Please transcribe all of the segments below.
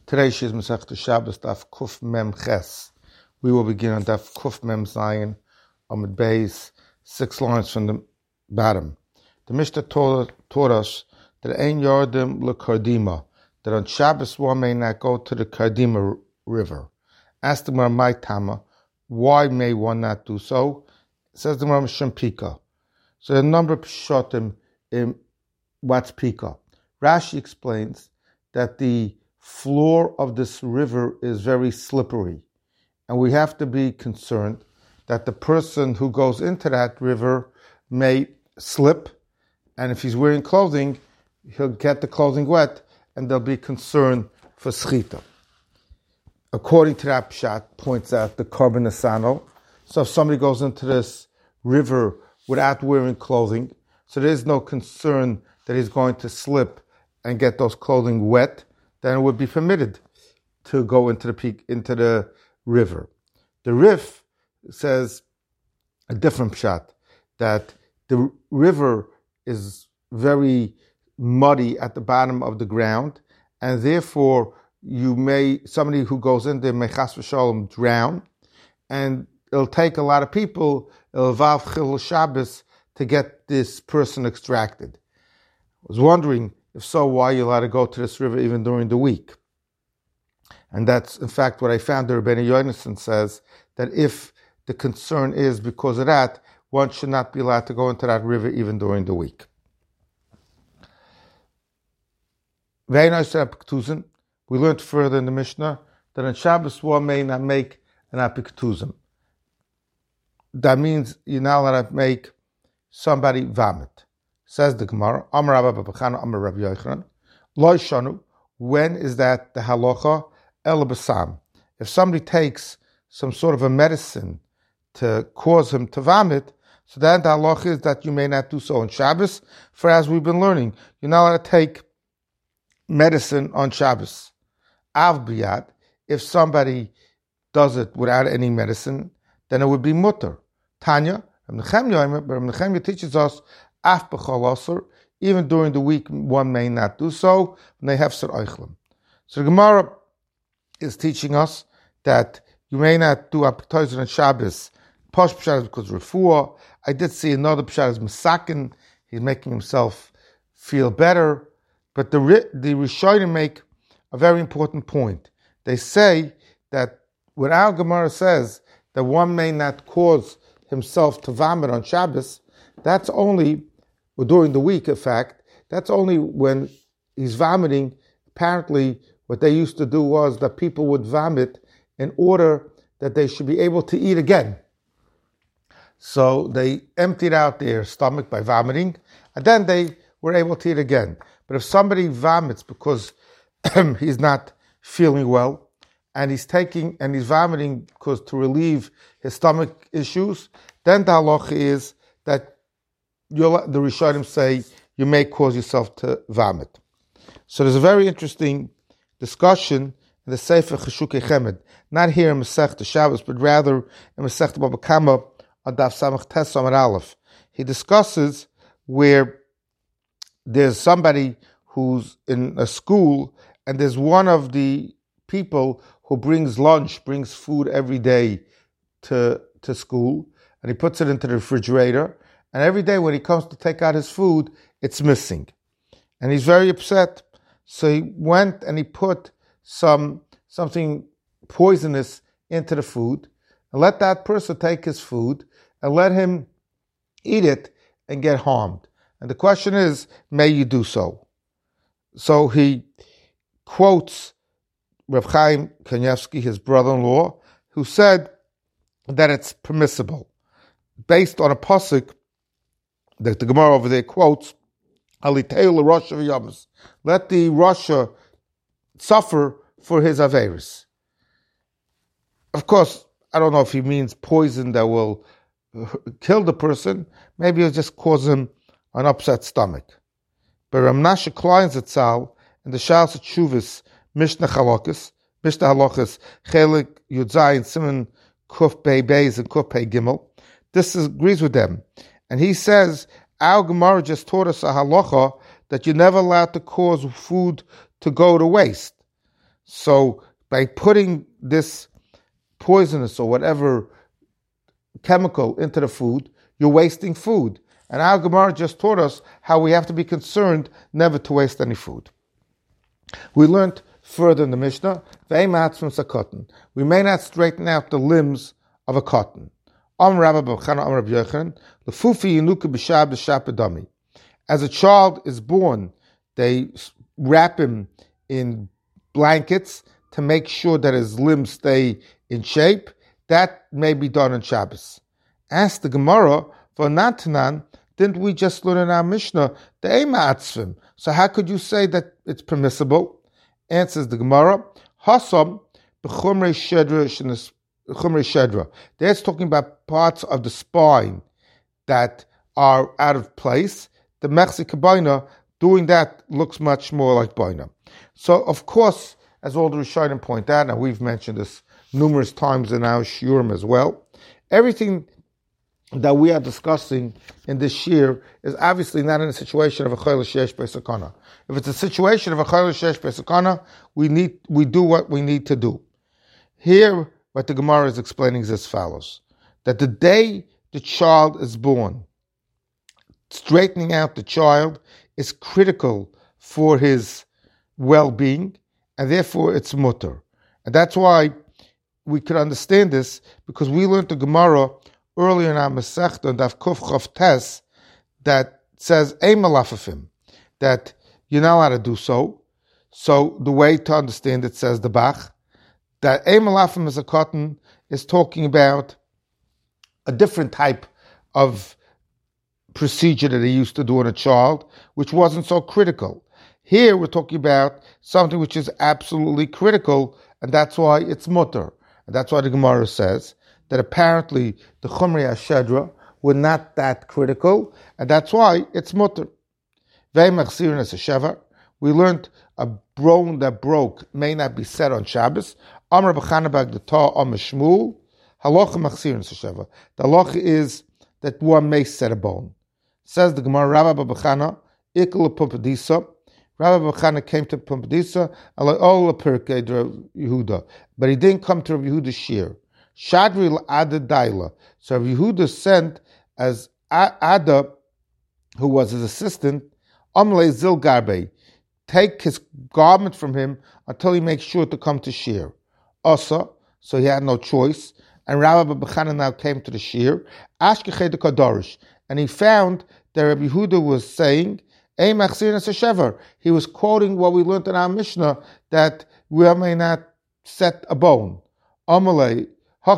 Today is Masechta Shabbos Daf Kuf Mem Ches. We will begin on Daf Kuf Mem Zayin Amud Beis, 6 lines from the bottom. The Mishnah taught us that Ein Yardim LeKardima, that on Shabbos one may not go to the Kardima river. Ask the Gemara my Tama, why may one not do so? It says the Gemara Shem Pika. So the number of Pshatim in what's Pika. Rashi explains that the floor of this river is very slippery, and we have to be concerned that the person who goes into that river may slip, and if he's wearing clothing, he'll get the clothing wet, and there'll be concern for schita. According to that pshat, points out the Korban Asano. So if somebody goes into this river without wearing clothing, so there is no concern that he's going to slip and get those clothing wet, then it would be permitted to go into the river. The Rif says a different pshat, that the river is very muddy at the bottom of the ground, and therefore somebody who goes in there may chas v'shalom drown, and it'll take a lot of people, it'll involve Chilul Shabbos to get this person extracted. I was wondering, if so, why you're allowed to go to this river even during the week? And that's, in fact, what I found. The Rebbeinu Yonason says that if the concern is because of that, one should not be allowed to go into that river even during the week. We learned further in the Mishnah that on Shabbos one may not make an apikutuzim. That means you're not allowed to make somebody vomit. Says the Gemara, Amar Rabba Bachana, Amar Rabbi Yochanan, Lo Shanu, when is that the halacha? El Basam. If somebody takes some sort of a medicine to cause him to vomit, so then the halacha is that you may not do so on Shabbos. For as we've been learning, you're not allowed to take medicine on Shabbos. Av biyad, if somebody does it without any medicine, then it would be mutter. Tanya, Rabbi Nechemya teaches us, Af b'chol asur, even during the week one may not do so, when they have ser oichlim. So the Gemara is teaching us that you may not do apikutuzim on Shabbos. Posh pshat is because refuah. I did see another pshat is masakin. He's making himself feel better. But the Rishonim make a very important point. They say that when our Gemara says that one may not cause himself to vomit on Shabbos, that's only during the week, in fact, that's only when he's vomiting. Apparently, what they used to do was that people would vomit in order that they should be able to eat again. So they emptied out their stomach by vomiting, and then they were able to eat again. But if somebody vomits because he's not feeling well, and he's vomiting because to relieve his stomach issues, then the halacha is that the Rishonim say you may cause yourself to vomit. So there's a very interesting discussion in the Sefer Cheshukei Chemed, not here in Masechta Shabbos, but rather in Masechta Baba Kama on Daf Samach Tes Amud Aleph. He discusses where there's somebody who's in a school, and there's one of the people who brings food every day to school, and he puts it into the refrigerator. And every day when he comes to take out his food, it's missing. And he's very upset. So he went and he put something poisonous into the food, and let that person take his food and let him eat it and get harmed. And the question is, may you do so? So he quotes Reb Chaim Kanievsky, his brother-in-law, who said that it's permissible, based on a pasuk that the Gemara over there quotes, Aliteu l'Rosh v'Yamas. Let the Rasha suffer for his averis. Of course, I don't know if he means poison that will kill the person. Maybe it'll just cause him an upset stomach. But Ramnashe Klein Zatzal in the Shas Tshuvis Mishnah Halachos, Chelik Yudzayin Simon Kuf Pei Beis and Kuf Pei Gimel, this agrees with them. And he says, our Gemara just taught us a halacha that you're never allowed to cause food to go to waste. So by putting this poisonous or whatever chemical into the food, you're wasting food. And our Gemara just taught us how we have to be concerned never to waste any food. We learned further in the Mishnah, we may not straighten out the limbs of a cotton. As a child is born, they wrap him in blankets to make sure that his limbs stay in shape. That may be done on Shabbos. Ask the Gemara, for Natanan, didn't we just learn in our Mishnah, the Ema Atzvim? So how could you say that it's permissible? Answers the Gemara, Hasam b'chumrei shedra. That's talking about parts of the spine that are out of place. The Mechzik Baina, doing that looks much more like Baina. So, of course, as all the Rishonim point out, and we've mentioned this numerous times in our shiurim as well, everything that we are discussing in this shir is obviously not in a situation of a chayil sheyesh b'sakana. If it's a situation of a chayil sheyesh b'sakana, we do what we need to do. Here, what the Gemara is explaining is as follows: that the day the child is born, straightening out the child is critical for his well-being, and therefore it's mutter. And that's why we could understand this, because we learned the Gemara earlier in our Masechta, Daf Kuf Chav Tes, that says Eimalafafim, that you're not allowed to do so. So the way to understand it, says the Bach, that Eimalafim as a cotton is talking about a different type of procedure that he used to do on a child, which wasn't so critical. Here we're talking about something which is absolutely critical, and that's why it's mutter. And that's why the Gemara says that apparently the Chumrei HaShedra were not that critical, and that's why it's mutter. We learned a bone that broke may not be set on Shabbos. Amar b'chana b'agdata amar Shmuel. Halacha machzirin s'sheva. The halacha is that one may set a bone. Says the Gemara, Rabbi b'chana ikul pumbedisa. Rabbi b'chana came to Pumbedisa, all Pirkei Yehuda, but he didn't come to Rabbi Yehuda's shir. Shadri l'ada daila. So Rabbi Yehuda sent as Ada, who was his assistant, Amle zil garbe, take his garment from him until he makes sure to come to shir. Asa, so he had no choice. And Rabbi b'chana now came to the shir. Ashkechei de kadarish, and he found that Rabbi Yehuda was saying, he was quoting what we learned in our Mishnah, that we may not set a bone. So Rabbi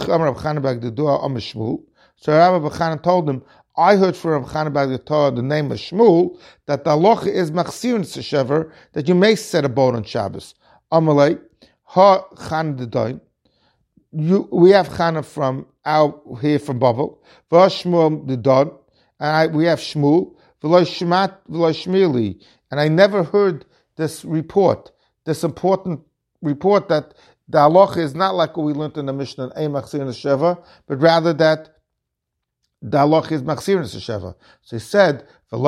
B'chana told him, I heard from Rabbi Chana Bar Torah, the name of Shmuel, that the halacha is machzirin s'shever, that you may set a bone on Shabbos. Amalei, ha Chana d'dain. We have Chana from out here from Babel. V'ashmuel d'dan, and we have Shmuel. And I never heard this report, this important report that the halacha is not like what we learned in the Mishnah, but rather that the halacha is machzirin s'sheva. So he said,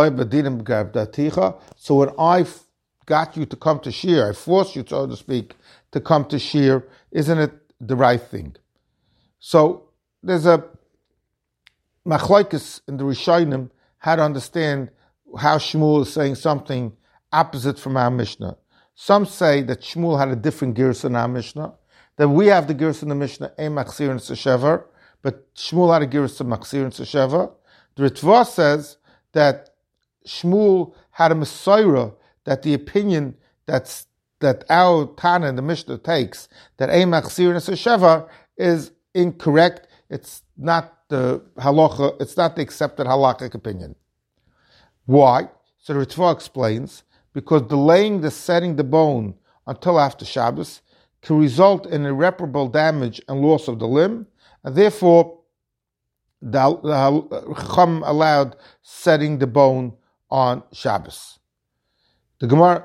so when I got you to come to shir, I forced you, so to speak, to come to shir, isn't it the right thing? So there's a machlokes in the Rishonim how to understand how Shmuel is saying something opposite from our Mishnah. Some say that Shmuel had a different girsa in our Mishnah, that we have the girsa in the Mishnah, Ein Machzirin S'Shever, but Shmuel had a girsa Machzirin S'Shever. The Ritva says that Shmuel had a Messiah, that the opinion that our Tana in the Mishnah takes, that Ein Machzirin S'Shever, is incorrect. It's not the halacha, it's not the accepted halakhic opinion. Why? So the Ritva explains, because delaying the setting the bone until after Shabbos can result in irreparable damage and loss of the limb, and therefore the Chum allowed setting the bone on Shabbos. The Gemara,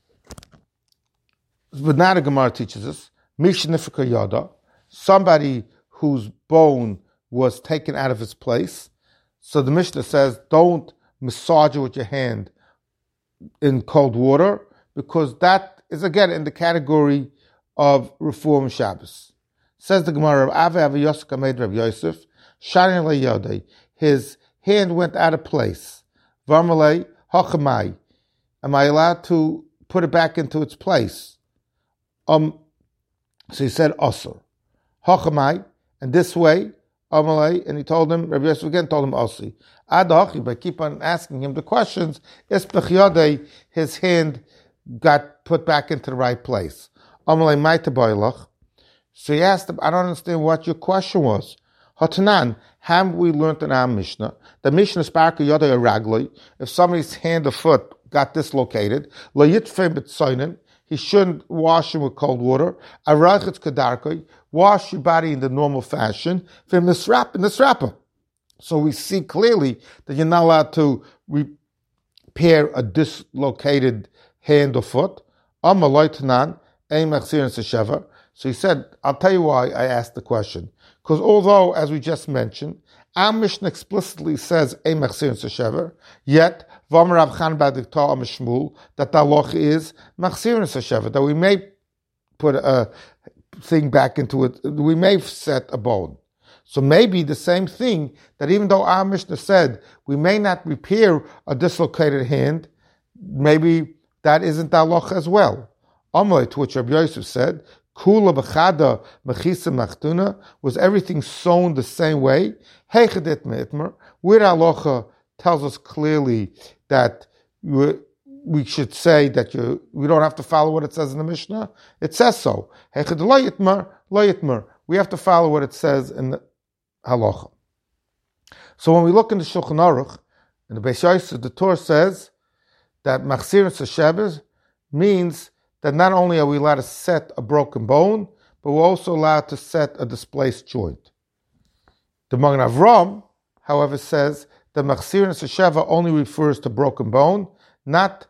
but now the Gemara teaches us, Mishnifika Yada, somebody whose bone was taken out of its place. So the Mishnah says, don't massage it with your hand in cold water, because that is again in the category of Reform Shabbos. Says the Gemara, Ave Yosef made Rav Yosef, Shani Yodei, his hand went out of place. Varmalei Hachamai, am I allowed to put it back into its place? So he said Osir. Hachamai, and this way, Amalei, and he told him, Rabbi Yosef again told him Osi. Adachi, but keep on asking him the questions, Isbech his hand got put back into the right place. Amalei Maita Boilach. So he asked him, I don't understand what your question was. Hatanan, have we learned in our Mishnah? The Mishnah Sparka Yodai Ragloi, if somebody's hand or foot got dislocated, Lo Yitfem B'tsoinen, he shouldn't wash him with cold water. Arachitz Kadarkoi, wash your body in the normal fashion. From the strapper. So we see clearly that you're not allowed to repair a dislocated hand or foot. So he said, I'll tell you why I asked the question. Because although, as we just mentioned, our Mishnah explicitly says yet that the halacha is that we may put a thing back into it, we may set a bone. So maybe the same thing, that even though our Mishnah said we may not repair a dislocated hand, maybe that isn't the halacha as well. Amoy, to which Rabbi Yosef said, Kula b'chada mechisa machtuna, was everything sewn the same way? Heichadit me'itmer, where halacha tells us clearly that we should say that we don't have to follow what it says in the Mishnah. It says so. Heichad lo yitmer. We have to follow what it says in the halacha. So when we look in the Shulchan Aruch, in the Beis Yosef, the Torah says that machziras Shabbos means that not only are we allowed to set a broken bone, but we're also allowed to set a displaced joint. The Magen Avram, however, says that machziras Sheva only refers to broken bone, not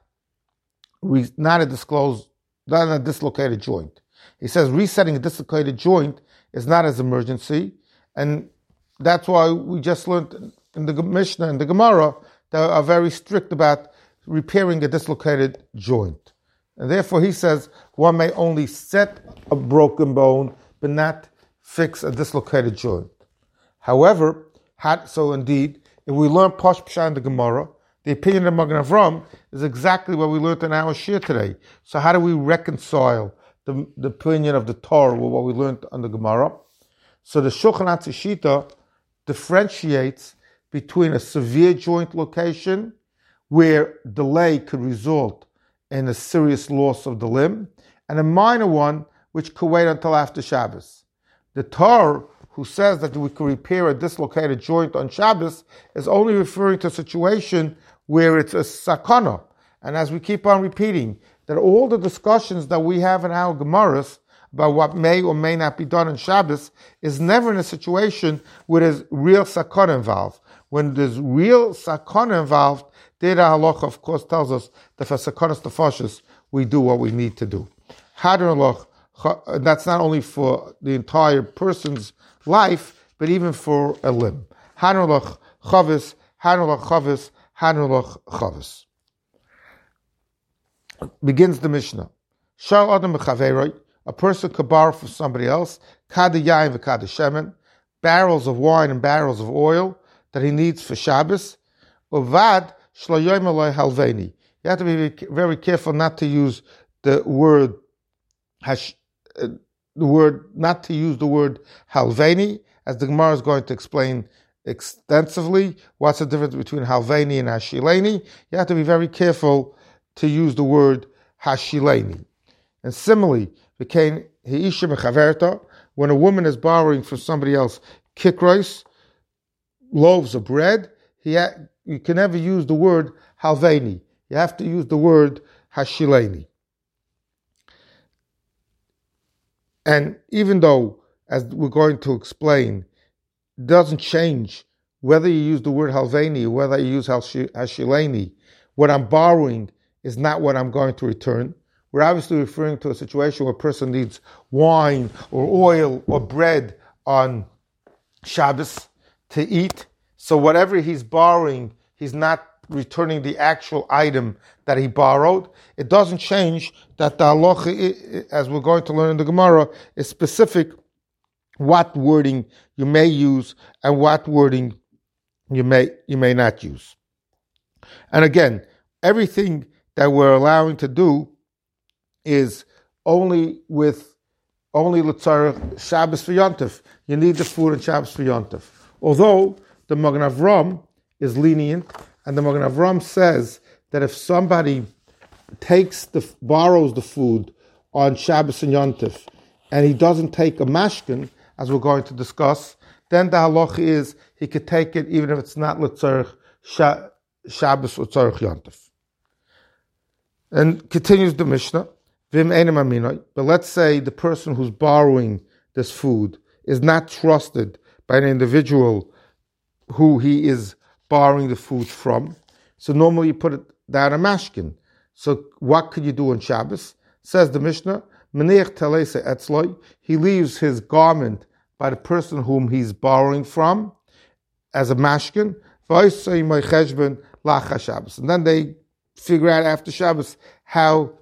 a dislocated joint. He says resetting a dislocated joint is not as emergency, and that's why we just learned in the Mishnah and the Gemara that are very strict about repairing a dislocated joint. And therefore he says one may only set a broken bone but not fix a dislocated joint. However, so indeed, if we learn Posh Pshat in the Gemara, the opinion of Magen Avram is exactly what we learned in our Shir today. So how do we reconcile the opinion of the Torah with what we learned on the Gemara? So the Shulchan Aruch Shita differentiates between a severe joint location where delay could result in a serious loss of the limb, and a minor one which could wait until after Shabbos. The Torah, who says that we can repair a dislocated joint on Shabbos, is only referring to a situation where it's a sakana. And as we keep on repeating, that all the discussions that we have in our Gemaras about what may or may not be done on Shabbos is never in a situation where there's real sakana involved. When there's real sakana involved, the halacha, of course, tells us that for sakanas tefashos, we do what we need to do. That's not only for the entire person's life, but even for a limb. Hanulach chavis, hanulach chavis, hanulach chavis. Begins the Mishnah. Shal adam b'chaveroi, a person could borrow from somebody else, kada yain v'kada shemen, barrels of wine and barrels of oil that he needs for Shabbos. Uvad shlo yoim aloi halveni. You have to be very careful not to use the word not to use the word halveni, as the Gemara is going to explain extensively. What's the difference between halveni and hashileni? You have to be very careful to use the word hashileni. And similarly, when a woman is borrowing from somebody else kikros, loaves of bread, you can never use the word halveni. You have to use the word hashileni. And even though, as we're going to explain, it doesn't change whether you use the word halveni or whether you use hashileni, what I'm borrowing is not what I'm going to return. We're obviously referring to a situation where a person needs wine or oil or bread on Shabbos to eat. So whatever he's borrowing, he's not returning the actual item that he borrowed, it doesn't change that the halacha, as we're going to learn in the Gemara, is specific what wording you may use and what wording you may not use. And again, everything that we're allowing to do is only l'tzarech Shabbos for Yontif. You need the food on Shabbos for Yontif. Although the Magen Avram is lenient, and the Magen Avram says that if somebody borrows the food on Shabbos and Yontif, and he doesn't take a mashkin, as we're going to discuss, then the halacha is he could take it even if it's not l'tzarech Shabbos or tzarech Yontif. And continues the Mishnah, Vim einem aminoi, but let's say the person who's borrowing this food is not trusted by an individual who he is borrowing the food from. So normally you put it down a mashkin. So what could you do on Shabbos? Says the Mishnah, Menech telese etzloi, he leaves his garment by the person whom he's borrowing from as a mashkin, and then they figure out after Shabbos how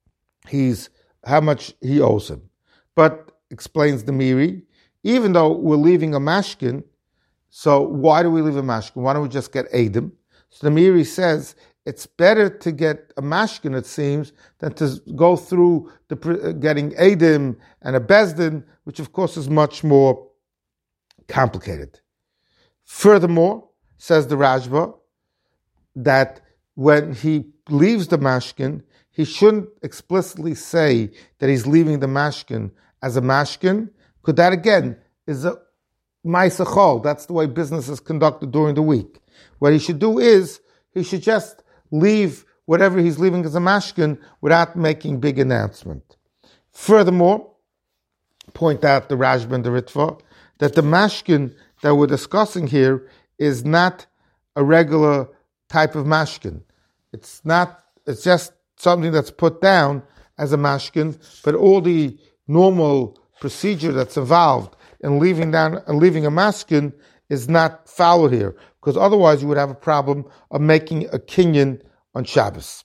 much he owes him. But, explains the Miri, even though we're leaving a mashkin, so why do we leave a mashkin? Why don't we just get Eidim? So the Miri says it's better to get a mashkin, it seems, than to go through getting Eidim and a Bezdin, which of course is much more complicated. Furthermore, says the Rashba, that when he leaves the mashkin, he shouldn't explicitly say that he's leaving the mashkin as a mashkin, because that again is a ma'aseh chol. That's the way business is conducted during the week. What he should do is, he should just leave whatever he's leaving as a mashkin without making big announcement. Furthermore, point out the Rashba and the Ritva, that the mashkin that we're discussing here is not a regular type of mashkin. It's just something that's put down as a mashkin, but all the normal procedure that's involved in leaving a mashkin is not followed here, because otherwise you would have a problem of making a kinyan on Shabbos.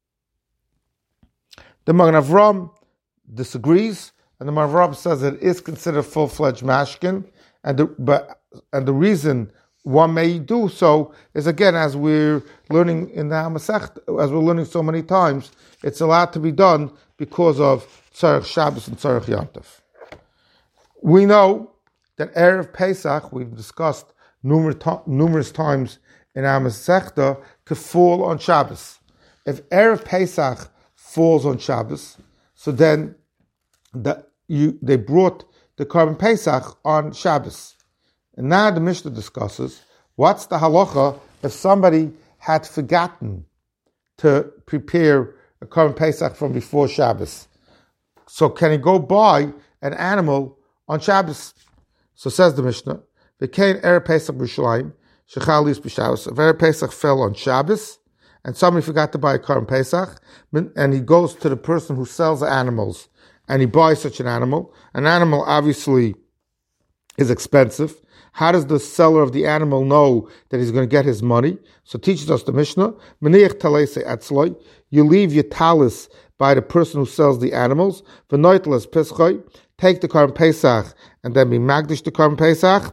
The Magen Avram disagrees, and the Magen Avram says it is considered full-fledged mashkin, and the reason one may do so is, again, as we're learning in the Masech, as we're learning so many times, it's allowed to be done because of Tzarech Shabbos and Tzarech Yontif. We know that Erev Pesach, we've discussed numerous times in our Masechta, could fall on Shabbos. If Erev Pesach falls on Shabbos, so then they brought the Korban Pesach on Shabbos. And now the Mishnah discusses what's the halacha if somebody had forgotten to prepare a Korban Pesach from before Shabbos. So can he go buy an animal on Shabbos? So says the Mishnah, V'kein Erev Pesach b'Yerushalayim shechal lis b'Shabbos. If Erev Pesach fell on Shabbos and somebody forgot to buy a Korban Pesach, and he goes to the person who sells animals and he buys such an animal obviously is expensive. How does the seller of the animal know that he's going to get his money? So teaches us the Mishnah, you leave your talis by the person who sells the animals, take the Korban Pesach and then be magdish the Korban Pesach,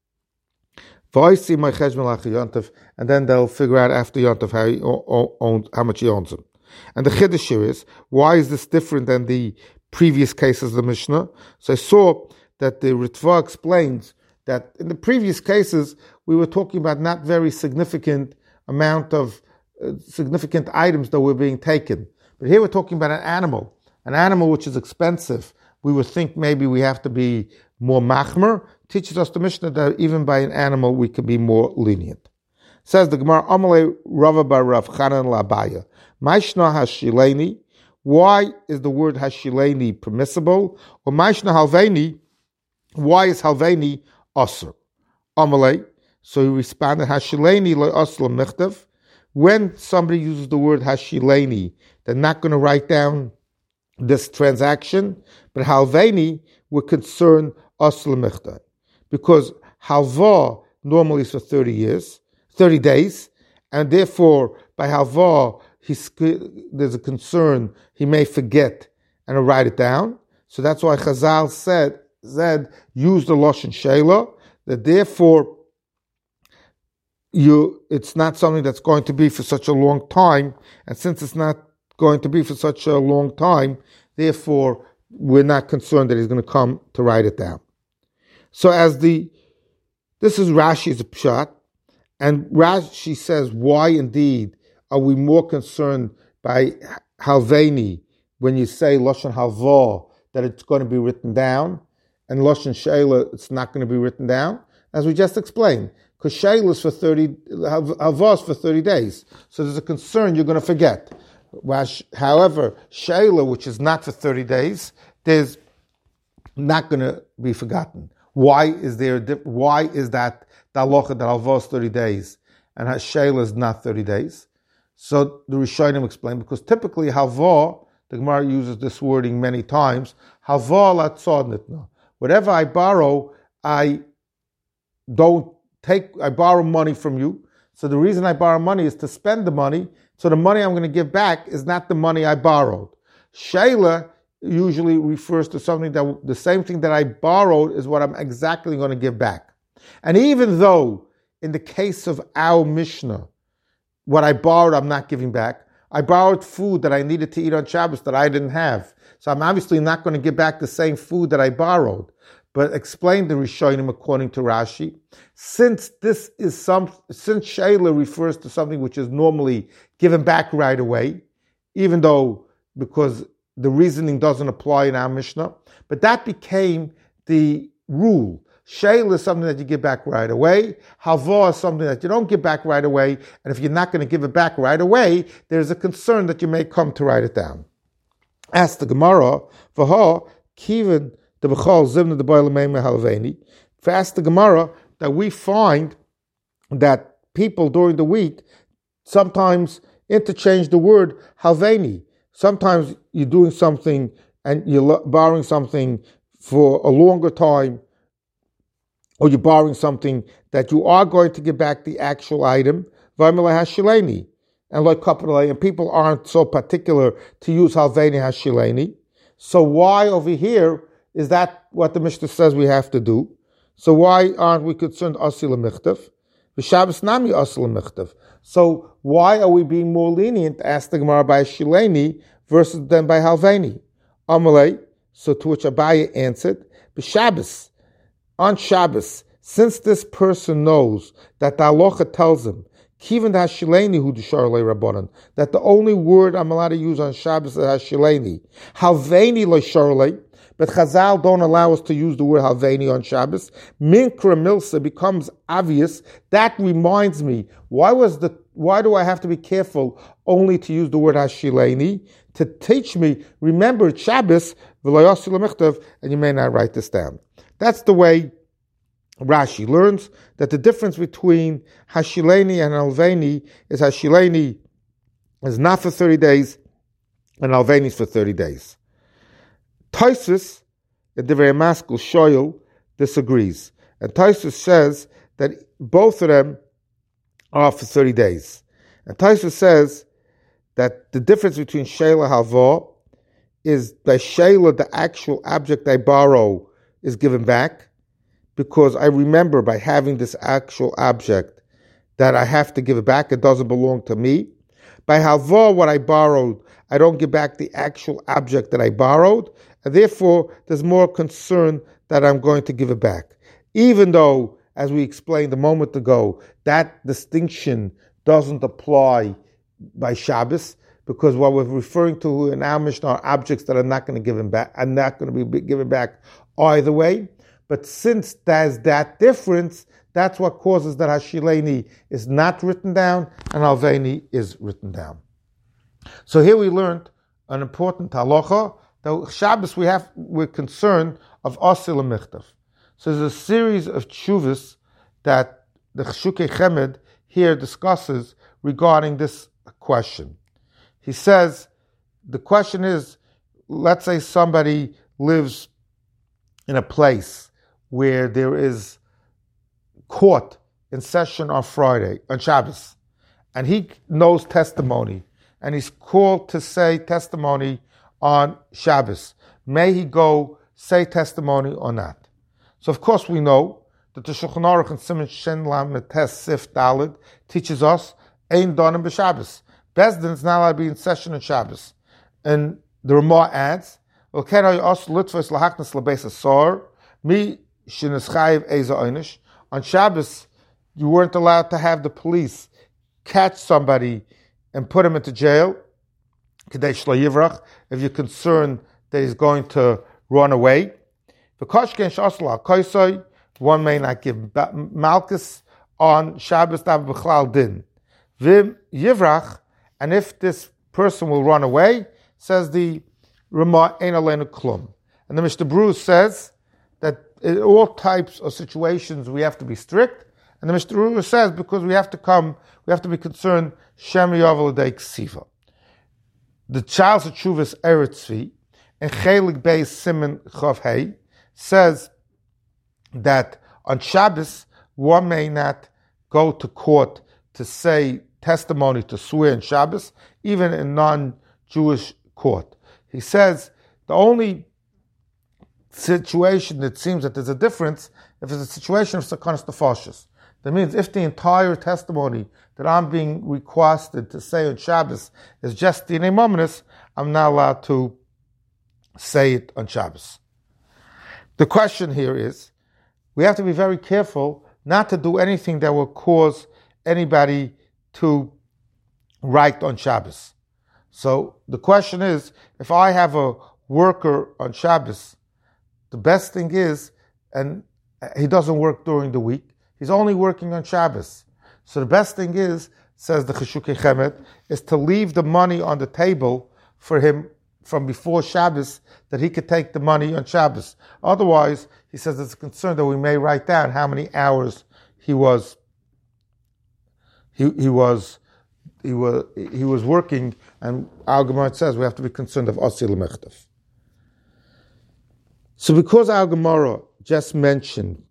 and then they'll figure out after Yontif how much he owns him. And the Chiddush here is, why is this different than the previous cases of the Mishnah? So I saw that the Ritva explains that in the previous cases, we were talking about not very significant amount of significant items that were being taken. But here we're talking about an animal which is expensive. We would think maybe we have to be more machmer. Teaches us the Mishnah that even by an animal we can be more lenient. Says the Gemara, Amalei Rava bar Rav Chanan Labaya. Maishna Hashileni. Why is the word Hashileni permissible? Or Maishna Halveni. Why is Halveni Asr? Amalei. So he responded, Hashileni lo Asr Michtav. When somebody uses the word Hashileni, they're not going to write down this transaction, but Halveni would concern Asr Michtav. Because Halva normally is for 30 days, and therefore by halva there's a concern he may forget and he'll write it down. So that's why Chazal said use the lashon sheila, that therefore it's not something that's going to be for such a long time, and since it's not going to be for such a long time, therefore we're not concerned that he's going to come to write it down. So this is Rashi's pshat, and Rashi says, why indeed are we more concerned by halveni when you say lashon halva that it's going to be written down, and lashon sheila it's not going to be written down, as we just explained, because sheila is for 30, halva is for 30 days, so there's a concern you're going to forget. However, sheila, which is not for 30 days, there's not going to be forgotten. Why is that the halacha that halva is 30 days and sheila is not 30 days? So the Rishonim explain, because typically halva, the Gemara uses this wording many times, halva la tzad nitna. Whatever I borrow, I borrow money from you. So the reason I borrow money is to spend the money. So the money I'm going to give back is not the money I borrowed. Sheila usually refers to something that the same thing that I borrowed is what I'm exactly going to give back. And even though in the case of our Mishnah, what I borrowed I'm not giving back, I borrowed food that I needed to eat on Shabbos that I didn't have. So I'm obviously not going to give back the same food that I borrowed. But explain the Rishonim according to Rashi, since Sheila refers to something which is normally given back right away, even though because the reasoning doesn't apply in our Mishnah, but that became the rule. Sheila is something that you give back right away. Halva is something that you don't give back right away, and if you're not going to give it back right away, there's a concern that you may come to write it down. Ask the Gemara, V'ha kiven the b'chol zivna the boiler meimah halveni. Ask the Gemara that we find that people during the week sometimes interchange the word halveni. Sometimes you're doing something and you're borrowing something for a longer time, or you're borrowing something that you are going to give back the actual item, v'amela hashileni, and like kapitale, and people aren't so particular to use halveni hashileni. So why over here is that what the Mishnah says we have to do? So why aren't we concerned asil michtav? V'Shabbos nami asil michtav. So why are we being more lenient, ask the Gemara, by Shileni versus than by Halveni? Amalei, so to which Abaye answered, B'Shabbos, on Shabbos, since this person knows that the halacha tells him, Kivan Hashileni hu d'sharlei rabbanan, that the only word I'm allowed to use on Shabbos is Hashileni. Halveni lo sharlei, but Chazal don't allow us to use the word halveni on Shabbos. Minkra milsa becomes obvious. That reminds me, why do I have to be careful only to use the word hashileni? To teach me, remember it's Shabbos, and you may not write this down. That's the way Rashi learns that the difference between hashileni and halveni is hashileni is not for 30 days and halveni is for 30 days. Taisus, the Divrei Maskil Shoyel, disagrees. And Taisus says that both of them are for 30 days. And Taisus says that the difference between Sheila and Halva is by Sheila, the actual object I borrow is given back, because I remember by having this actual object that I have to give it back, it doesn't belong to me. By Halva, what I borrowed, I don't give back the actual object that I borrowed, and therefore there's more concern that I'm going to give it back. Even though, as we explained a moment ago, that distinction doesn't apply by Shabbos, because what we're referring to in our Mishnah are objects that are not going to give him back, are not going to be given back either way. But since there's that difference, that's what causes that Hashileni is not written down and Halveni is written down. So here we learned an important halacha. That Shabbos we're concerned of asil michtav. So there's a series of tshuvas that the Cheshukei Chemed here discusses regarding this question. He says, the question is, let's say somebody lives in a place where there is court in session on Friday, on Shabbos, and he knows testimony, and he's called to say testimony on Shabbos. May he go say testimony or not? So of course we know that the Shulchan Aruch and Siman Shin Lamed Tes Sif Daled teaches us Ein Donim b'Shabbos. Beis Din is not allowed to be in session on Shabbos. And the Ramah adds, on Shabbos you weren't allowed to have the police catch somebody and put him into jail if you're concerned that he's going to run away. One may not give Malchus on Shabbos B'chlal Din. Vim Yivrach, and if this person will run away, says the Ramah Ein Aleinu Klum. And the Mishnah Berurah says that in all types of situations we have to be strict. And the Mishnah Berurah says because we have to be concerned Shem Yovel Dei Ksiva. The Charles of Chuvas Eretzvi and Chelik Beis Siman Chav Hey says that on Shabbos one may not go to court to say testimony, to swear in Shabbos, even in non-Jewish court. He says the only situation that seems that there's a difference if it's a situation of Sakanas Nefashos. That means if the entire testimony that I'm being requested to say on Shabbos is just Dinei Mominus, I'm not allowed to say it on Shabbos. The question here is, we have to be very careful not to do anything that will cause anybody to write on Shabbos. So the question is, if I have a worker on Shabbos, the best thing is, and he doesn't work during the week, he's only working on Shabbos. So the best thing is, says the Cheshukei Chemed, is to leave the money on the table for him from before Shabbos, that he could take the money on Shabbos. Otherwise, he says there's a concern that we may write down how many hours he was working, and our Gemara says we have to be concerned of Asi L'Mechtav. So because our Gemara just mentioned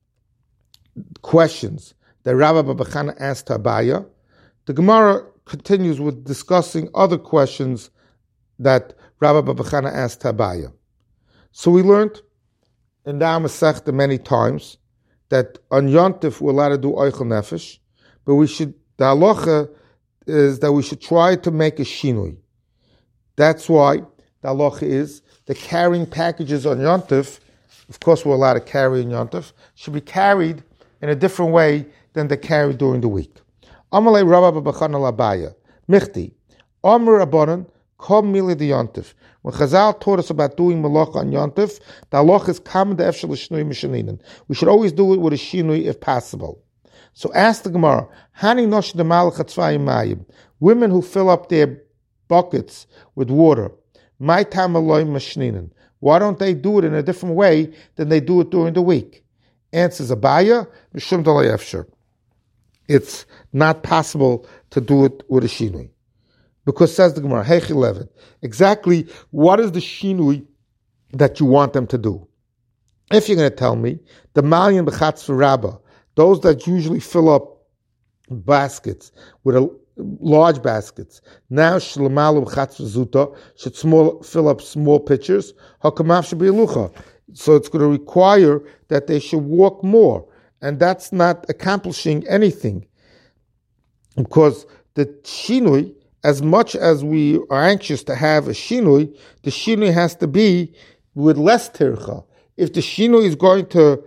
questions that Rabbi Baba Chana asked Abaya, the Gemara continues with discussing other questions that Rabbi Baba Chana asked Abaya. So we learned in the Masechta many times that on Yontif we're allowed to do Oichel Nefesh, but the halacha is that we should try to make a shinui. That's why the halacha is the carrying packages on Yontif, of course we're allowed to carry on Yontif, should be carried in a different way than they carry during the week. Amalei Rabba B'Chana Labaya, Michti, Amr Rabbanan, Kom Mili de Yontif. When Chazal taught us about doing malach on Yontif, the halach is kam de efshel shnui mishaninen. We should always do it with a shinui if possible. So ask the Gemara, Hani nosh de malach hatzvayim mayim. Women who fill up their buckets with water, my tam aloy mashninen. Why don't they do it in a different way than they do it during the week? Answers Abaya, Mishum Dalay Efshar. It's not possible to do it with a shinui. Because says the Gemara, Heich 11, exactly what is the shinui that you want them to do? If you're going to tell me, the Malyan B'chatz for Rabbah, those that usually fill up baskets with large baskets, now Shlemalu B'chatz Zuta should fill up small pitchers, Hakamav should be a lucha. So it's going to require that they should walk more. And that's not accomplishing anything. Because the shinui, as much as we are anxious to have a shinui, the shinui has to be with less tircha. If the shinui is going to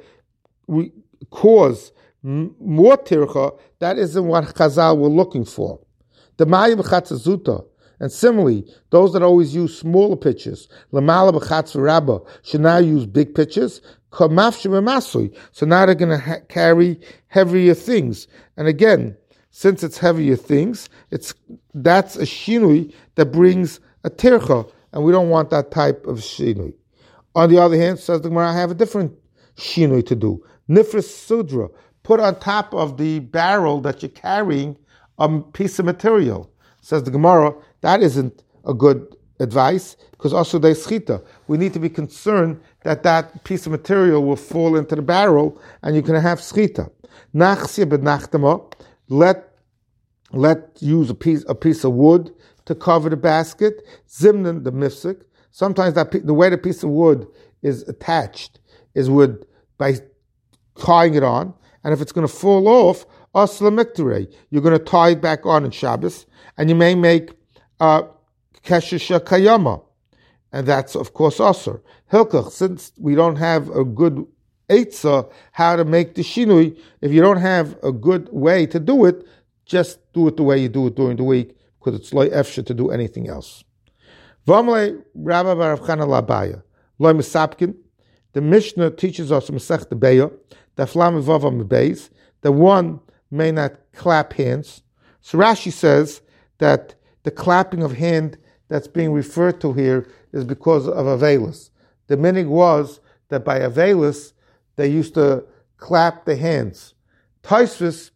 cause more tircha, that isn't what Chazal were looking for. The Ma'ya B'chatz Zuta, and similarly, those that always use smaller pitches, Lamala B'chatz Rabbah, should now use big pitches. So now they're going to carry heavier things. And again, since it's heavier things, that's a shinui that brings a tircha, and we don't want that type of shinui. On the other hand, says the Gemara, I have a different shinui to do. Nifris sudra, put on top of the barrel that you're carrying a piece of material. Says the Gemara, that isn't a good advice, because also they schita. We need to be concerned that that piece of material will fall into the barrel and you can have schita. Nachsia b'nachtama, let use a piece of wood to cover the basket. Zimnan, the mifsik. Sometimes the way the piece of wood is attached is by tying it on. And if it's going to fall off, asla miktere, you're going to tie it back on in Shabbos, and you may make keshisha kayama. And that's, of course, asr. Hilkach, since we don't have a good eitzah how to make the shinui, if you don't have a good way to do it, just do it the way you do it during the week, because it's loy efshe to do anything else. V'amlei Rabbi Bar Avchana Labaya, loy misapkin. The Mishnah teaches us Masech the Beya that flam vavam beis that one may not clap hands. So Rashi says that the clapping of hand that's being referred to here is because of Avelis. The minig was that by Avelis they used to clap the hands. Tosfos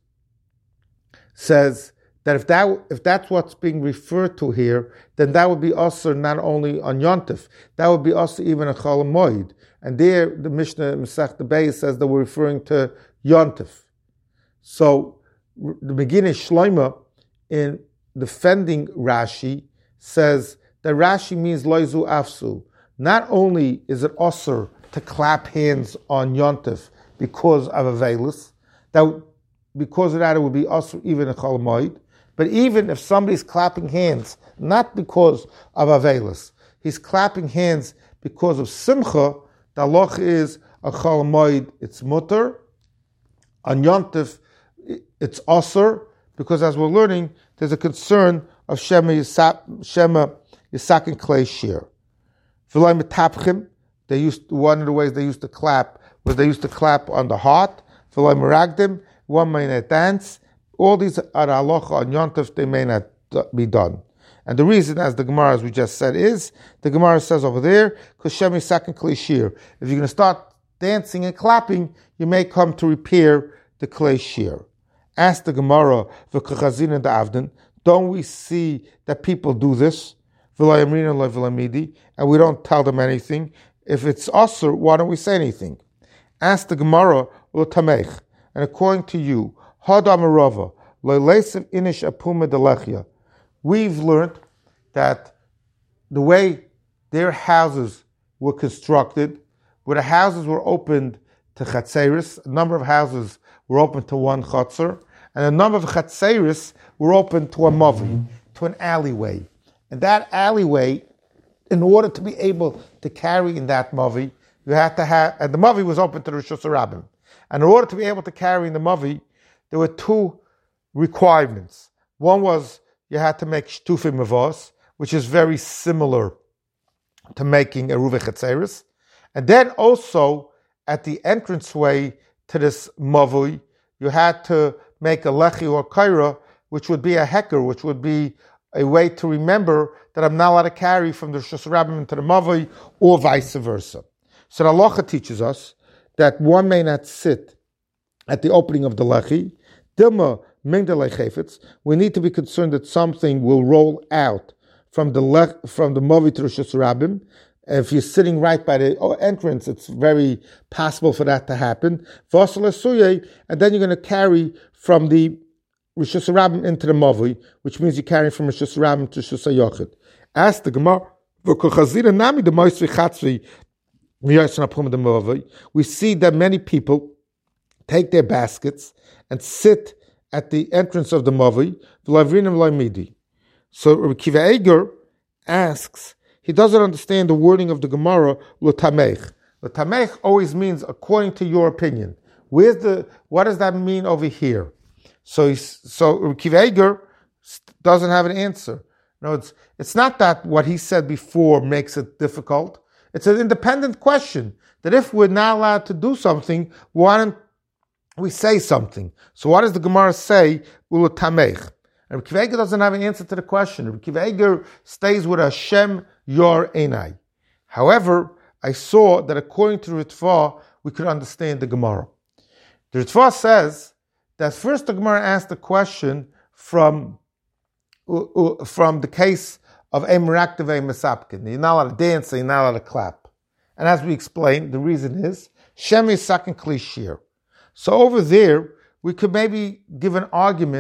says that if that's what's being referred to here, then that would be also not only on Yontif, that would be also even a Chol Moed. And there, the Mishnah Masech the Beis says that we're referring to Yontif. So the beginning Shloima, in defending Rashi, says that Rashi means Loizu Afsu. Not only is it osur to clap hands on Yontif because of Avelis, because of that it would be osur even in Chol Moed, but even if somebody's clapping hands, not because of Avelis, he's clapping hands because of Simcha, the halacha is a Chol Moed, it's mutter. On Yontif, it's osur, because as we're learning, there's a concern of Shema Yisakin Klei Shir. V'loi metapchim, one of the ways they used to clap was they used to clap on the heart. V'loi meragdim, one may not dance. All these are halacha on Yontif, they may not be done. And the reason, as the Gemara, as we just said, is, the Gemara says over there, because Shem Yisakin Klei Shir. If you're going to start dancing and clapping, you may come to repair the Klei Shir. Ask the Gemara, v'kachazin and the Avdin, don't we see that people do this? And we don't tell them anything. If it's asur, why don't we say anything? Ask the Gemara, and according to you, we've learned that the way their houses were constructed, where the houses were opened to chatzeris, a number of houses were open to one chatzar, and a number of chatzeris were open to a mavi, to an alleyway. And that alleyway, in order to be able to carry in that mavi, you had to have, and the mavi was open to the Rishus Rabbim. And in order to be able to carry in the mavi, there were two requirements. One was you had to make shtufim mavos, which is very similar to making a ruve chatzeris. And then also, at the entranceway to this mavi, you had to make a lechi or kaira, which would be a heker, which would be a way to remember that I'm not allowed to carry from the Rishus Rabbim into the mavi, or vice versa. So the halacha teaches us that one may not sit at the opening of the lechi. Dilma mingdalei chayfetz. We need to be concerned that something will roll out from the mavi to the Rishus Rabbim. If you're sitting right by the entrance, it's very possible for that to happen. And then you're going to carry from the Rishus Rabbim into the mavi, which means you carry from Rishus Rabbim to Rishus HaYochid. Ask the Gemara, we see that many people take their baskets and sit at the entrance of the mavi. So Rabbi Kiva Eger asks, he doesn't understand the wording of the Gemara, l'tamech. L'tamech always means according to your opinion. What does that mean over here? So Rabbi Kiva Eger doesn't have an answer. No, it's not that what he said before makes it difficult. It's an independent question, that if we're not allowed to do something, why don't we say something? So what does the Gemara say? L'tamech. And Rabbi Kiva Eger doesn't have an answer to the question. Rabbi Kiva Eger stays with Hashem Yor Einai. However, I saw that according to Ritva, we could understand the Gemara. The Ritva says that first the Gemara asked the question from the case of Emiraktiv Mesapkin. You're not allowed to dance, you're not allowed to clap. And as we explained, the reason is Shem Yisakin Klei Shir. So over there, we could maybe give an argument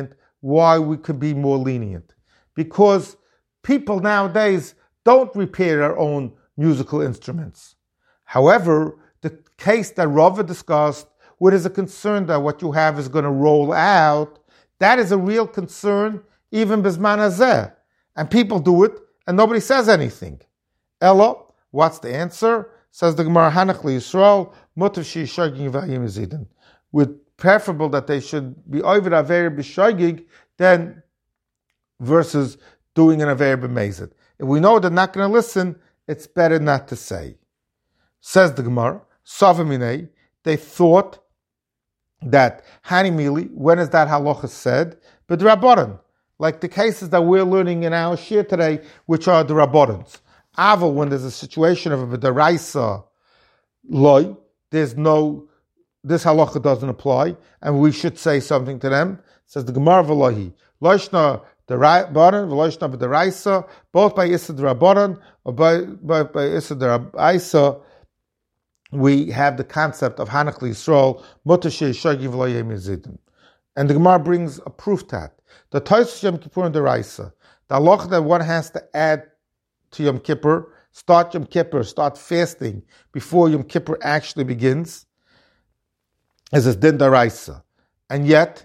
why we could be more lenient. Because people nowadays don't repair their own musical instruments. However, the case that Rava discussed, where there's a concern that what you have is going to roll out, that is a real concern, even Bizman Hazeh. And people do it, and nobody says anything. Ella, what's the answer? Says the Gemara, Hanach li Yisrael, Mutav she'yishagig v'ayim yizidin. With preferable that they should be over Aver b'shagig than versus doing an Aver b'mezid. If we know they're not going to listen, it's better not to say. Says the Gemara, Savamine, they thought that Hanimili, when is that halacha said? But the Rabbanan, like the cases that we're learning in our shir today, which are the Rabbanans. Aval, when there's a situation of a deraisa loy, there's no, this halacha doesn't apply, and we should say something to them. Says the Gemara v'lohi, loishna the Rabbanan, v'loishna b'deraisa, both by Issa the Rabbanan or by Issa the Raisa, we have the concept of Hanach li Yisrael, Mutar she'yishagig v'lo yizidin. And the Gemara brings a proof that the Tosfos Yom Kippur and the Raisa, the halacha that one has to add to Yom Kippur, start Yom Kippur, start fasting before Yom Kippur actually begins, is a din daraisa. And yet,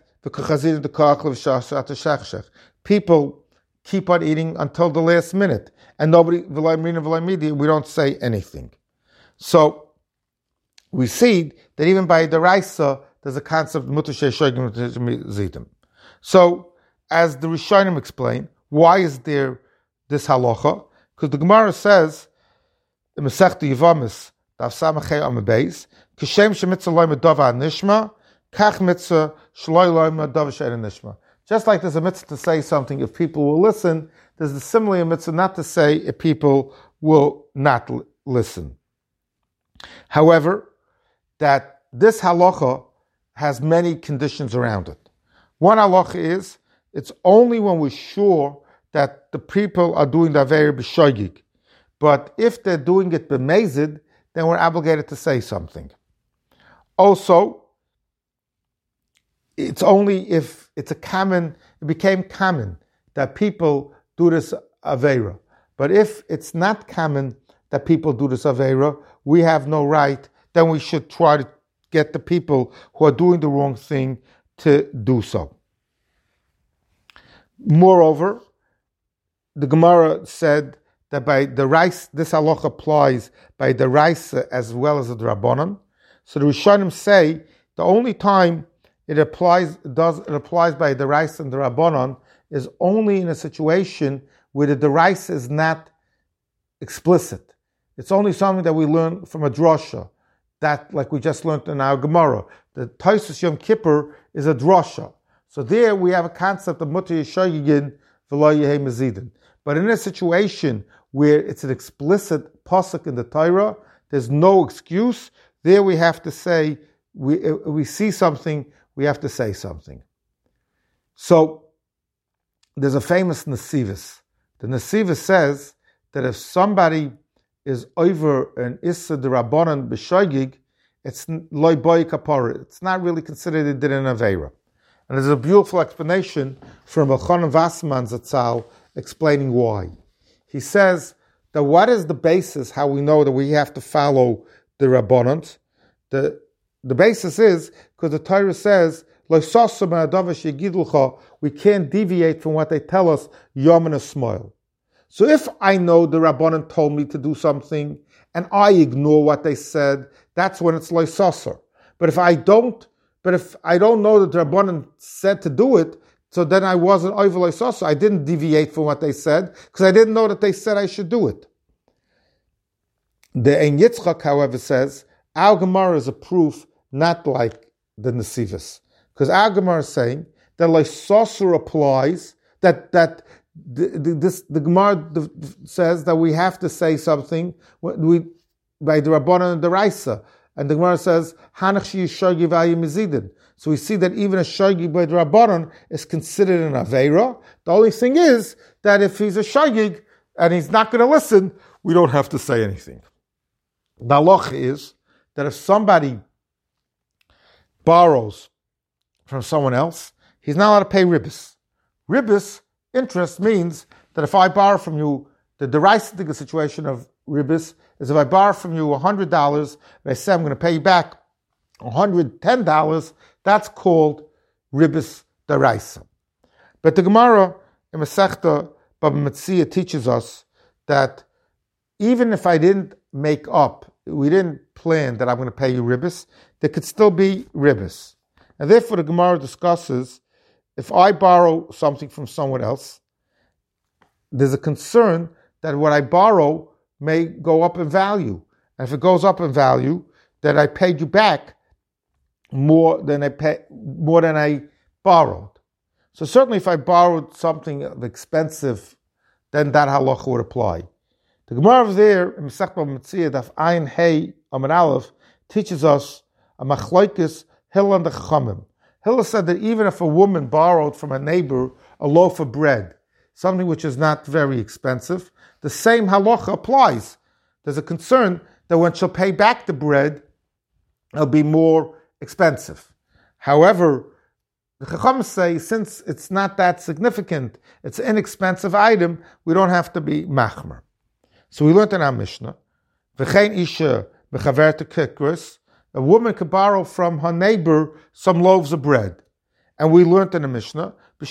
people keep on eating until the last minute, and nobody, we don't say anything. So, we see that even by daraisa, there's a concept of mutar she'yishagig zidim. So, as the Rishonim explain, why is there this halacha? Because the Gemara says, in Masechta Yevamis, Daf Samachay Amud Beis, Kishem shemitzah loy medava nishma, kach mitzvah shloy loy medava she'ein nishma. Just like there's a mitzvah to say something if people will listen, there's a similar mitzvah not to say if people will not listen. However, that this halacha has many conditions around it. One halacha is, it's only when we're sure that the people are doing the Aver b'shagig. But if they're doing it b'mezid, then we're obligated to say something. Also, it's only if it became common that people do this Avera. But if it's not common that people do this Avera, we have no right, then we should try to get the people who are doing the wrong thing to do so. Moreover, the Gemara said that by the rice, this halacha applies by the rice as well as the Rabbanan. So the Rishonim say the only time it applies by the rice and the Rabbanan is only in a situation where the rice is not explicit. It's only something that we learn from a drasha, that like we just learned in our Gemara. The Tosfos Yom Kippur is a drasha. So there we have a concept of mutar she'yishagig v'lo yehei mezidin. But in a situation where it's an explicit pasuk in the Torah, there's no excuse. There we have to say, we see something, we have to say something. So there's a famous Nesivos. The Nesivos says that if somebody is over an Issa d'Rabbanan b'shagig, it's loy boy kapara. It's not really considered a din in Aveira. And there's a beautiful explanation from Elchanan Wasserman Zatzal explaining why. He says that what is the basis how we know that we have to follow the Rabbanans? The basis is because the Torah says we can't deviate from what they tell us yom and a smile. So if I know the Rabbanan told me to do something and I ignore what they said, that's when it's loisasar. But if I don't know that the Rabbanan said to do it, so then I wasn't over loisasar. I didn't deviate from what they said because I didn't know that they said I should do it. The Ein Yitzchak, however, says our Gemara is a proof not like the Nesivos, because our Gemara is saying that loisasar applies. That the Gemara says that we have to say something by the Rabbanan and the Raisa, and the Gemara says Hanach she'yishagig v'ayim yizidin. So we see that even a shagig by the Rabbanan is considered an Aveira. The only thing is that if he's a shagig and he's not going to listen, we don't have to say anything. The halacha is that if somebody borrows from someone else, he's not allowed to pay ribis. Ribis, interest, means that if I borrow from you, the derisive situation of ribis is if I borrow from you $100 and I say I'm going to pay you back $110, that's called ribis deraisa. But the Gemara in Masechta Baba Metzia teaches us that even if I didn't make up, we didn't plan that I'm going to pay you ribis, there could still be ribis. And therefore the Gemara discusses, if I borrow something from someone else, there's a concern that what I borrow may go up in value. And if it goes up in value, then I paid you back more than I borrowed. So certainly if I borrowed something expensive, then that halacha would apply. The Gemara over there in Masechta Metzia Daf Ayin Hey Amud Aleph teaches us a machlokes Hillel and the Chachamim. Hillel said that even if a woman borrowed from a neighbor a loaf of bread, something which is not very expensive, the same halacha applies. There's a concern that when she'll pay back the bread, it'll be more expensive. However, the Chachamim say, since it's not that significant, it's an inexpensive item, we don't have to be machmer. So we learned in our Mishnah, V'chein isha b'chaverta kikros, a woman could borrow from her neighbor some loaves of bread. And we learned in the Mishnah,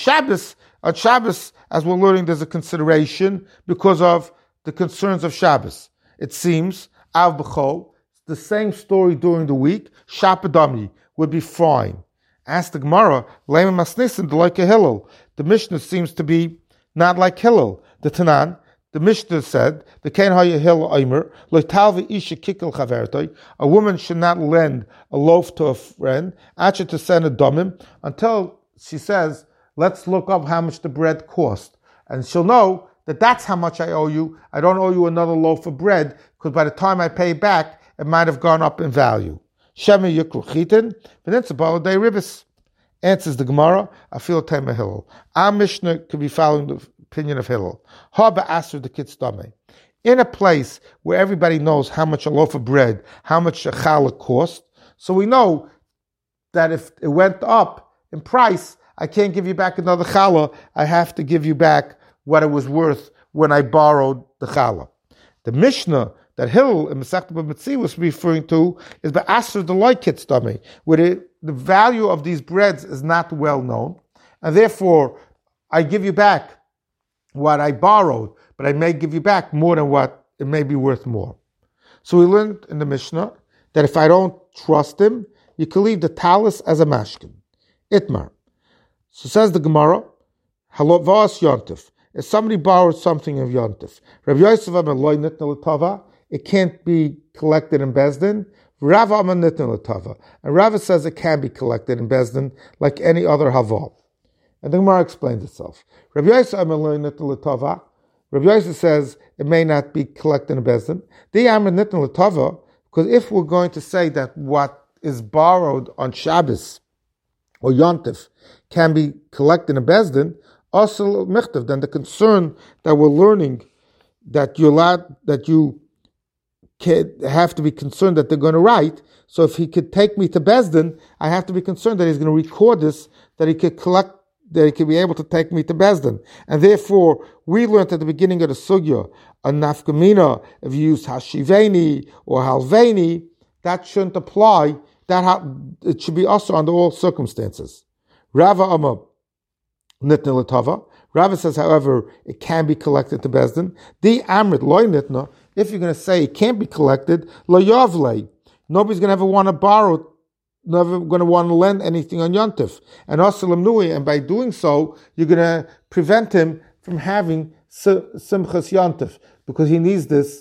on Shabbos, as we're learning, there's a consideration because of the concerns of Shabbos. It seems, Av B'chol, the same story during the week, Shapadami would be fine. Ask the Gemara, Lema Masnisin, like a Hillel. The Mishnah seems to be not like Hillel. The Tanan, the Mishnah said, the Kain Haya Hillel Aimer, Loitalvi Isha Kikil Chavertoi, a woman should not lend a loaf to a friend, Acha to send a domim, until she says, let's look up how much the bread cost. And she'll know that that's how much I owe you. I don't owe you another loaf of bread, because by the time I pay back, it might have gone up in value. Shemi Yukru Chitin, V'nitzabala Dei Ribis. Answers the Gemara, Afil Tema Hillel. Our Mishnah could be following the opinion of Hillel. Haba Asr the Kitzdame. In a place where everybody knows how much a loaf of bread, how much a challah cost, so we know that if it went up in price, I can't give you back another challah. I have to give you back what it was worth when I borrowed the challah. The Mishnah that Hillel in Masechta Metzia was referring to is the Asr the Loikitz Dami, where the value of these breads is not well known, and therefore I give you back what I borrowed, but I may give you back more than what it may be worth more. So we learned in the Mishnah that if I don't trust him, you can leave the talis as a mashkin. Itmar. So says the Gemara, Halot Vas Yontif. If somebody borrowed something of Yontif, Rav Yosef Ameloy Nitna L'Tava, it can't be collected in Bezdin. Rava Aman Nitna L'Tava. And Rava says it can be collected in Bezdin like any other Havah. And the Gemara explains itself. Rav Yosef Ameloy Nitna L'Tava. Rav Yosef says it may not be collected in Bezdin. The Aman Nitna L'Tava, because if we're going to say that what is borrowed on Shabbos or Yontif can be collected in Bezdin, also michtav, then the concern that we're learning that you have to be concerned that they're going to write. So if he could take me to Bezdin, I have to be concerned that he's going to record this, that he could collect, that he could be able to take me to Bezdin. And therefore, we learned at the beginning of the sugya, a nafkamina, if you use hashiveni or halveni, that shouldn't apply. It should be also under all circumstances. Rava Amar Nitna L'Tava. Rava says, however, it can be collected to Bezdin. Di Amrit Loy Nitna. If you're going to say it can't be collected, Lo Yavlei. Nobody's going to ever want to borrow, never going to want to lend anything on Yontif. And also Lamnui, and by doing so, you're going to prevent him from having Simchas Yontif, because he needs this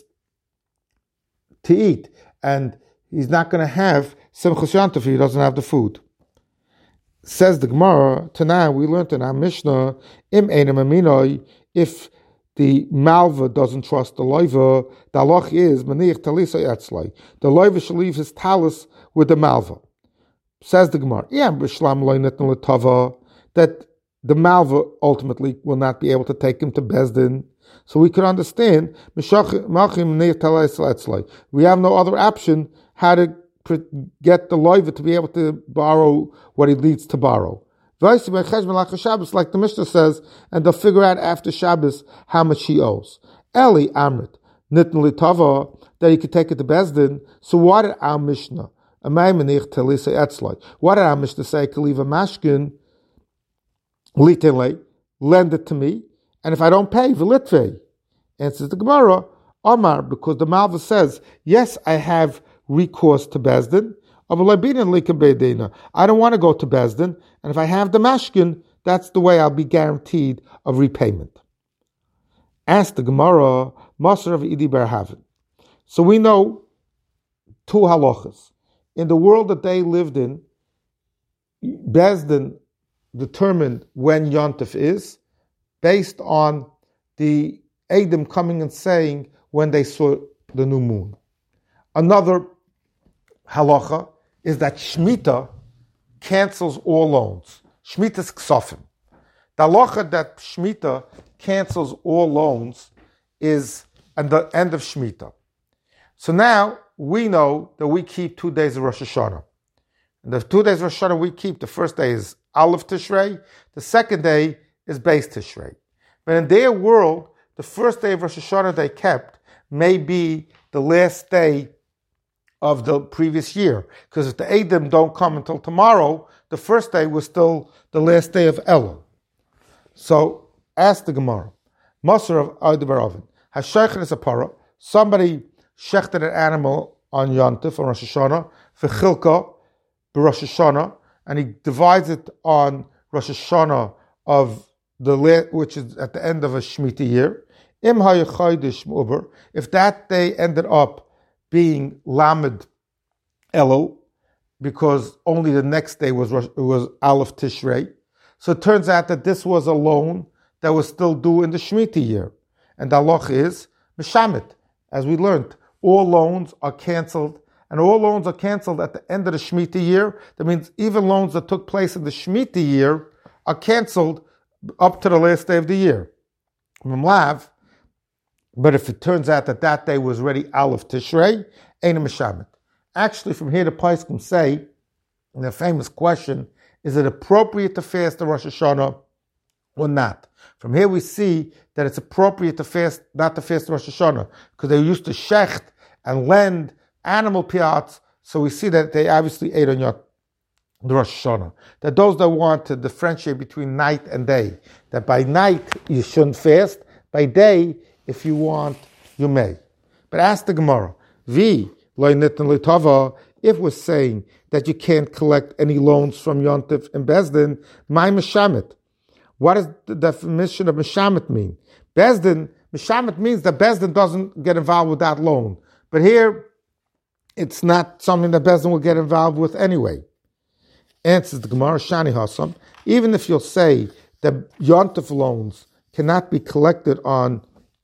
to eat. And he's not going to have Simchas Yontif if he doesn't have the food. Says the Gemara, Tanah, we learned in our Mishnah, Im Einem Aminoi, if the Malva doesn't trust the Loiva, the halach is, Maniach Talisa Etzlai. The Loiva shall leave his talis with the Malva. Says the Gemara, that the Malva ultimately will not be able to take him to Bezdin. So we could understand, we have no other option how to get the loiva to be able to borrow what he needs to borrow. Like the Mishnah says, and they'll figure out after Shabbos how much he owes. Eli Amrit, Nitn Litava, that he could take it to Bezdin. So what did our Mishnah? What did our Mishnah say? Kaliva Mashkin, Litele, lend it to me, and if I don't pay, Velitvei. Answers the Gemara, Omar, because the Malva says, yes, I have recourse to Bezdin, I don't want to go to Bezdin, and if I have the mashkin, that's the way I'll be guaranteed of repayment. Ask the Gemara, Masar of Idi Bar Havin. So we know two halachas. In the world that they lived in, Bezdin determined when Yontif is, based on the Edom coming and saying when they saw the new moon. Another halacha is that Shemitah cancels all loans. Shemitah's ksofim. The halacha that Shemitah cancels all loans is at the end of Shemitah. So now we know that we keep 2 days of Rosh Hashanah. And the 2 days of Rosh Hashanah we keep, the first day is Aleph Tishrei, the second day is Beis Tishrei. But in their world, the first day of Rosh Hashanah they kept may be the last day of the previous year. Because if the Edom don't come until tomorrow, the first day was still the last day of Elul. So, ask the Gemara. Masar of Eidabar Oven. Hashaychen is a para. Somebody shechted an animal on Yontif, on Rosh Hashanah, for Chilka, Rosh Hashanah, and he divides it on Rosh Hashanah of which is at the end of a Shemitah year. Im ha'yachaydish mu'uber. If that day ended up being Lamed Elul, because only the next day was Aleph Tishrei. So it turns out that this was a loan that was still due in the Shemitah year. And the halach is Meshamit. As we learned, all loans are canceled, and all loans are canceled at the end of the Shemitah year. That means even loans that took place in the Shemitah year are canceled up to the last day of the year. Mamlav. But if it turns out that that day was already Aleph Tishrei, ain't a Meshamit. Actually, from here the Paiskim say, in the famous question, is it appropriate to fast the Rosh Hashanah or not? From here we see that it's appropriate to fast, not to fast the Rosh Hashanah, because they used to shecht and lend animal piyats, so we see that they obviously ate on the Rosh Hashanah. That those that want to differentiate between night and day, that by night you shouldn't fast, by day, if you want, you may. But ask the Gemara, if we're saying that you can't collect any loans from Yontif and Bezdin, my Meshamit. What does the definition of Meshamit mean? Meshamit means that Bezdin doesn't get involved with that loan. But here, it's not something that Bezdin will get involved with anyway. Answers the Gemara, Shani Hassam. Even if you'll say that Yontif loans cannot be collected are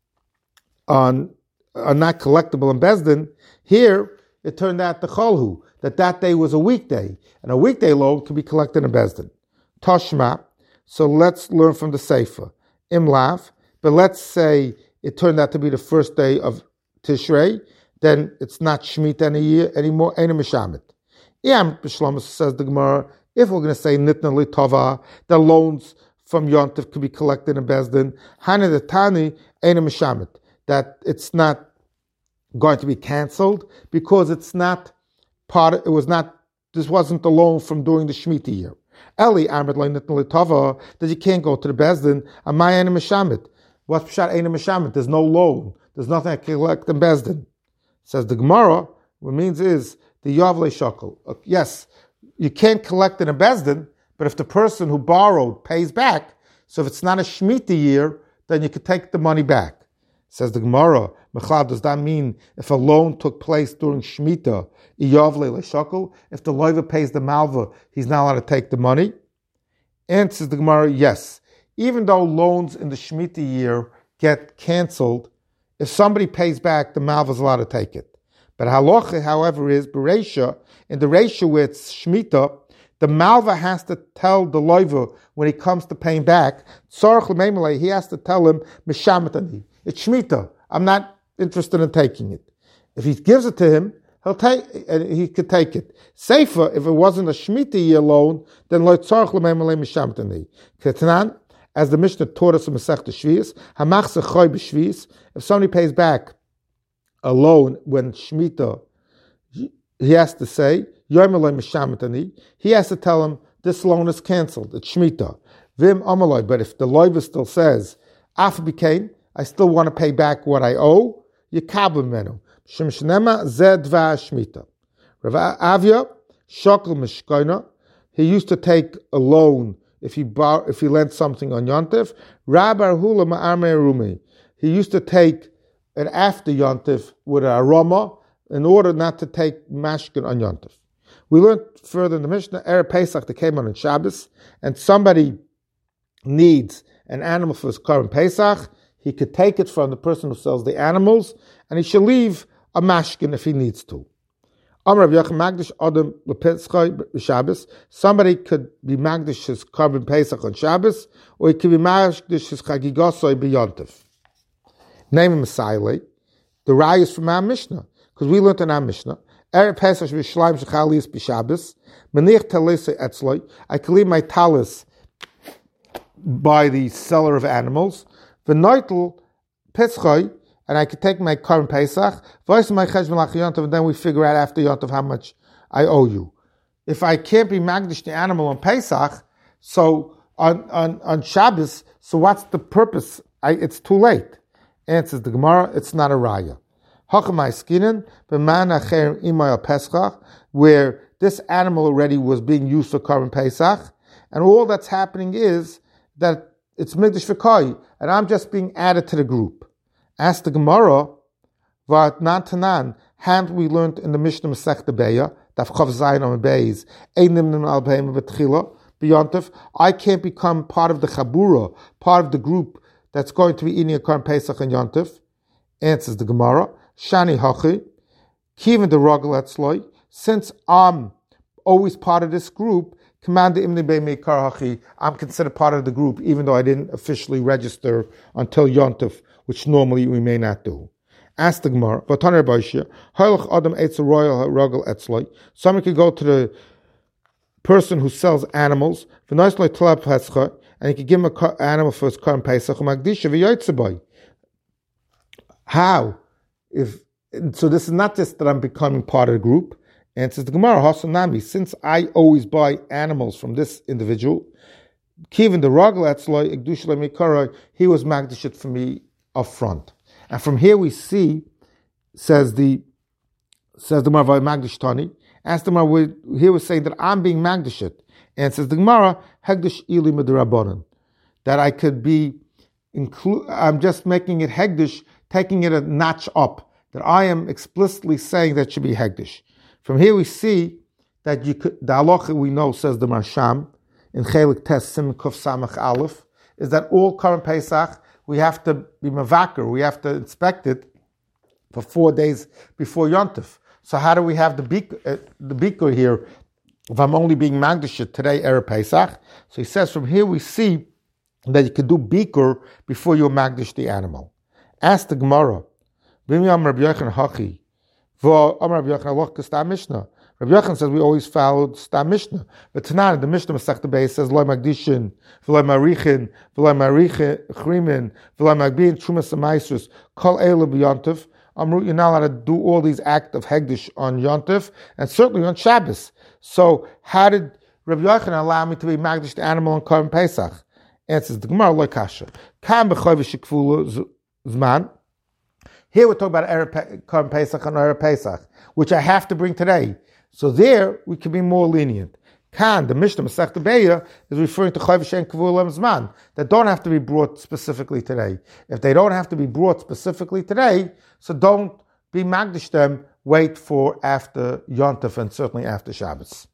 not collectible in Bezdin, here it turned out the Cholhu, that day was a weekday, and a weekday loan could be collected in Bezdin. Toshma, so let's learn from the Sefer. Imlav, but let's say it turned out to be the first day of Tishrei, then it's not Shemitah anymore, ain't a Meshamit. Yam B'Shlomo, says the Gemara, if we're going to say Nitna Litova, the loans from Yontif could be collected in Bezdin, Hana the Tani ain't a Meshamit. That it's not going to be canceled because it's not this wasn't the loan from during the Shemitah year. Eli Amrit Litava, that you can't go to the Bezdin, and my Ein Meshamit. What's Pshat Ein Meshamit? There's no loan. There's nothing I can collect in Bezdin. Says the Gemara, what it means is the Yavle Shakel. Yes, you can't collect it in Bezdin, but if the person who borrowed pays back, so if it's not a Shemitah year, then you could take the money back. Says the Gemara, Mechlad, does that mean if a loan took place during Shemitah, Iyavle Leshakel, if the loiva pays the malva, he's not allowed to take the money? Answers the Gemara, yes. Even though loans in the Shemitah year get canceled, if somebody pays back, the malva is allowed to take it. But halacha, however, is Bereisha, in the ratio where it's Shemitah, the malva has to tell the loiva when he comes to paying back, he has to tell him, Mishamatani. It's Shemitah. I'm not interested in taking it. If he gives it to him, he could take it. Seifa, if it wasn't a Shemitah year loan, then lo tzarich l'meimolei mishamtani. Ketanan, as the Mishnah taught us in Masechta Shvius, hamachse choy b'shvius, if somebody pays back a loan when Shemitah, he has to say, Yom eloi mishamtani, he has to tell him, this loan is cancelled, it's Shemitah. Vim amaloi, but if the loiva still says, Af became, I still want to pay back what I owe, Yekabel menu. Shem shnema zed dva Shemitah. Rav Avia, Shokal Mishkoina, he used to take a loan if he lent something on Yontif. Rabbi Hula Ma'armei Rumi, he used to take it after Yontif with a aroma in order not to take mashkin on Yontif. We learned further in the Mishnah, Erev Pesach that came on Shabbos, and somebody needs an animal for his current Pesach, he could take it from the person who sells the animals, and he should leave a mashkin if he needs to. Somebody could be magdish his korban Pesach on Shabbos, or he could be magdish his chagigosoi b'yontif. Name him Masaile. The Raya is from our Mishnah, because we learned in our Mishnah. Erev Pesach v'shleim shechalis b'Shabbos. Menich talisa etzloi. I can leave my talis by the seller of animals. V'noitel pitzchoi. And I could take my current Pesach, and then we figure out after Yontif how much I owe you. If I can't be magdish the animal on Pesach, so on Shabbos, so what's the purpose? It's too late. Answers the Gemara, it's not a raya. Where this animal already was being used for current Pesach, and all that's happening is that it's Migdash V'Koi, and I'm just being added to the group. Ask the Gemara, what Nantanan, haven't we learned in the Mishnah Masechta Beya, Daf Chav Zayin on Beis, Einim al Beim B'Tchila, B'Yontif, I can't become part of the Chabura, part of the group that's going to be eating a Korban Pesach and Yontif. Answers the Gemara, Shani Hachi, Kivin the Rogel Etzloi, since I'm always part of this group, Commander Imni Be'Meikar Hachi, I'm considered part of the group, even though I didn't officially register until Yontif, which normally we may not do. Ask the Gemara, someone could go to the person who sells animals, and he could give him an animal for his current Pesach. How? So this is not just that I'm becoming part of the group. Answers the Gemara, Hasanami, since I always buy animals from this individual, Kivin the Ragel Etzloi, he was magdashit for me up front. And from here we see, says the Marvai Magdish Tani, ask the Marvai, here we're saying that I'm being magdashit. And says the Gemara, Hegdish Ili Midrabanan, that I could be, I'm just making it Hegdish, taking it a notch up, that I am explicitly saying that should be Hegdish. From here we see that you could, the halacha we know, says the Marsham, in Chelik Tes Sim Kuf Samach Aleph, is that all current Pesach, we have to be mavaker, we have to inspect it for 4 days before Yontif. So how do we have the bikur here if I'm only being magdashit today, Erev Pesach? So he says from here we see that you can do bikur before you magdash the animal. Ask the Gemara, Rabbi Yochanan says we always followed Stam Mishnah. But tonight, the Mishnah Masechta Beis says, Lo Magdishin, V'lo Marichin, V'lo Marichrimin, V'lo Magbin, Trumas Amaisrus, Kol Eila B'Yontif. You're not allowed to do all these acts of Hegdish on Yontif, and certainly on Shabbos. So how did Rabbi Yochanan allow me to be Magdish the animal on Korban Pesach? Answers the Gemara, Lo Kasha. Kam B'choy V'shikfulu Zman. Here we're talking about Korban Pesach and Erev Pesach, which I have to bring today. So there, we can be more lenient. Kan, the Mishnah Masechta Beya, is referring to Chayv Shen Kavul Zman, that don't have to be brought specifically today. If they don't have to be brought specifically today, so don't be magdish them, wait for after Yontif and certainly after Shabbos.